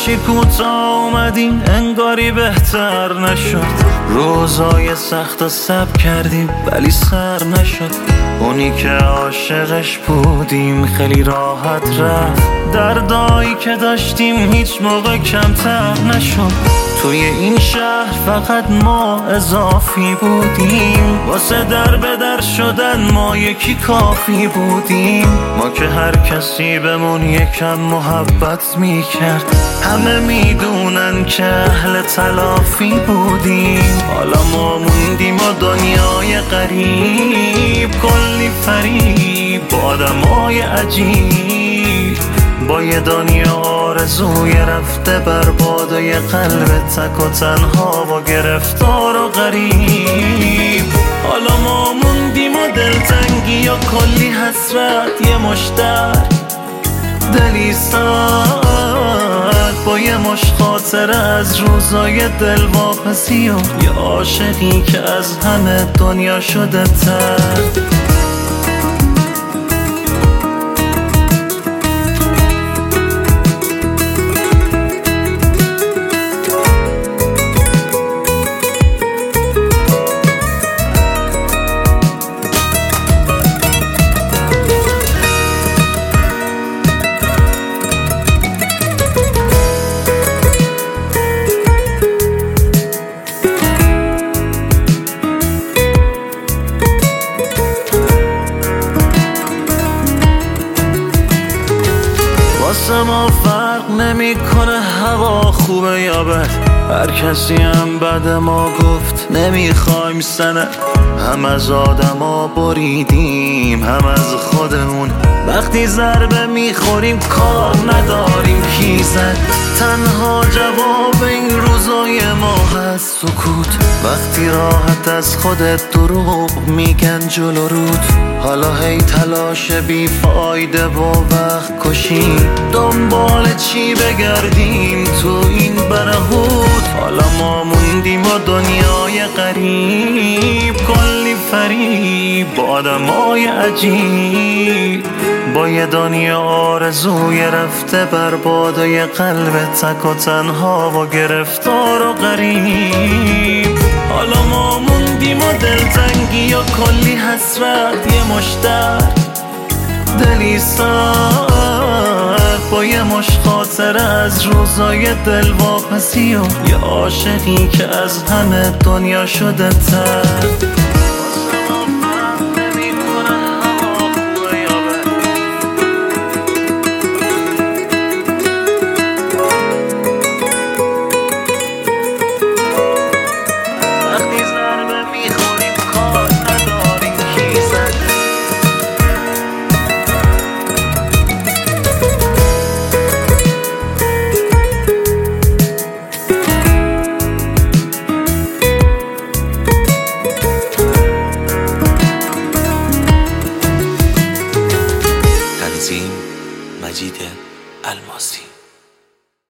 چی کوتاه اومدیم انگاری بهتر نشد. روزای سخت و صبر کردیم ولی سر نشد. اونی که عاشقش بودیم خیلی راحت رفت. دردایی که داشتیم هیچ موقع کمتر نشد. توی این شهر فقط ما اضافی بودیم. واسه در به در شدن ما یکی کافی بودیم. ما که هر کسی بهمون یکم محبت میکرد. همه میدونن که اهل تلافی بودیم. حالا ما موندیم و دنیای غریب، کلی فریب با آدمای عجیب، با یه دنیا آرزوی رفته برباد و یه قلب تک و تنها و گرفتار و غریب. حالا ما موندیم و دلتنگی و کلی حسرت، یه مشتر دلی سرد با یه مش خاطره از روزای دلواپسی و یه عاشقی که از همه دنیا شده تر. واسه ما فرق نمیکنه هوا خوبه یا بد. هر کسی هم بعد ما گفت نمیخوایم سند. هم از آدما بریدیم هم از خودمون. وقتی ضربه میخوریم کار نداریم کی زد. تنها جواب این روزای ما هست سکوت. وقتی راحت از خودت دروغ میگن جلو رود. حالا هی تلاش بیفایده و وقت کشی. دنبال چی بگردیم تو این برهوت. حالا ما موندیم و دنیای غریب، کلی فریب با آدمای عجیب، با یه دنیا آرزوی رفته برباد و یه قلب تک و تنها و گرفتار و غریب. حالا ما موندیم و دلتنگی و کلی حسرت، یه مشتر دلی سرد با یه مش خاطره از روزای دلواپسی و یه عاشقی که از همه دنیا شده تر.